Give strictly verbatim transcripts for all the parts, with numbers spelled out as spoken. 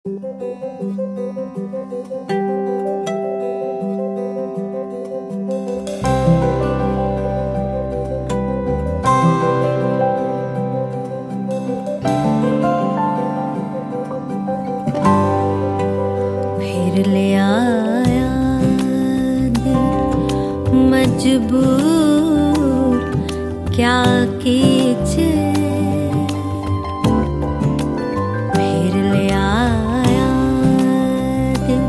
फिर ले आया दिल मजबूर, क्या कीजिए। फिर ले आया दिल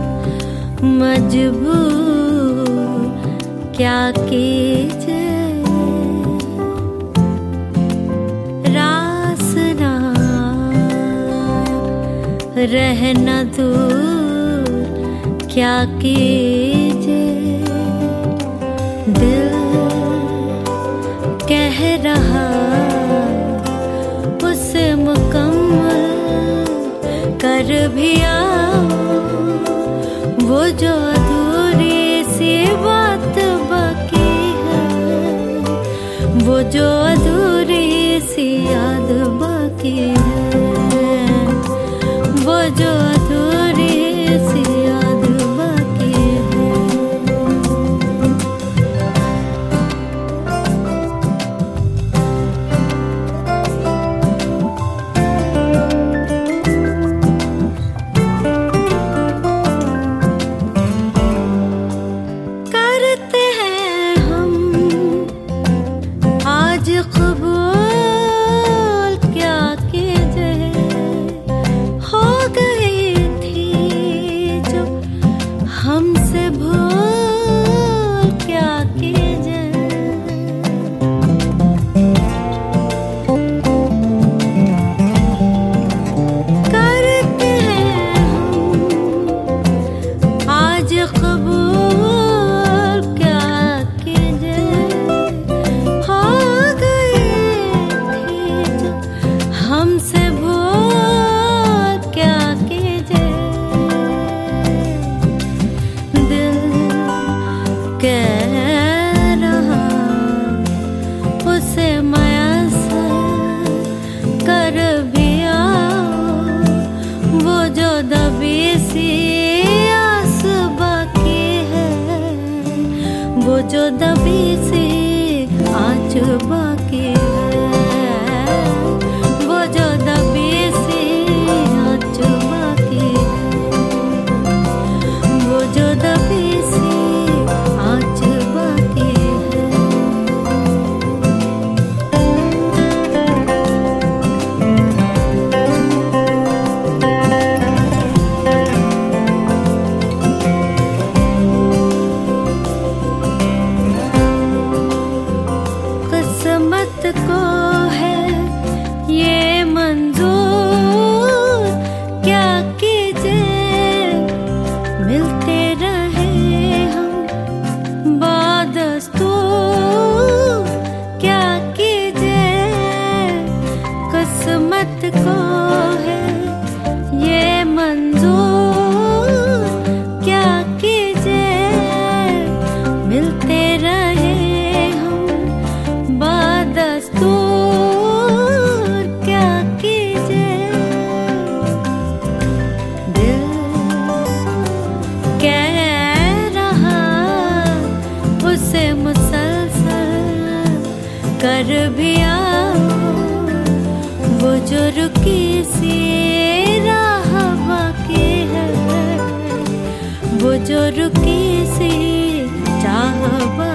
मजबूर, क्या कीजिए। रास ना रहना दूर, क्या कीजिए। दिल कह रहा उसे मुकम्मल कर भी आओ, वो जो अधूरी सी बात बाकी है, वो जो अधूरी सी याद बाकी है, वो जो अधूरी सी याद बाकी है। करते हैं हम आज कबूल, क्या कीजिए। हो गई थी जो हमसे भूल, क्या कीजिए। करते हैं हम आज कबूल, क्या कीजिए। हो गई थी जो हमसे भूल, क्या कीजिए। दिल कह रहा उसे मयस्सर कर भी आओ, वो जो दबी सी आस बाकी है, वो जो दबी सी आँच बाकी है, वो जो दबी सी आँच बाकी है, वो जो दबी सी आँच बाकी है। किस्मत को है ये मंजूर, क्या कीजिए। मिलते रहे हम बादस्तूर, क्या कीजिए। किस्मत को है ये मंजूर, क्या कीजिए। मिलते रहे हम बादस्तूर, क्या कीजिए। दिल कह रहा उसे मुसलसल कर भी आओ, वो जो रुकी सी राह बाकी है, वो जो रुकी सी चाह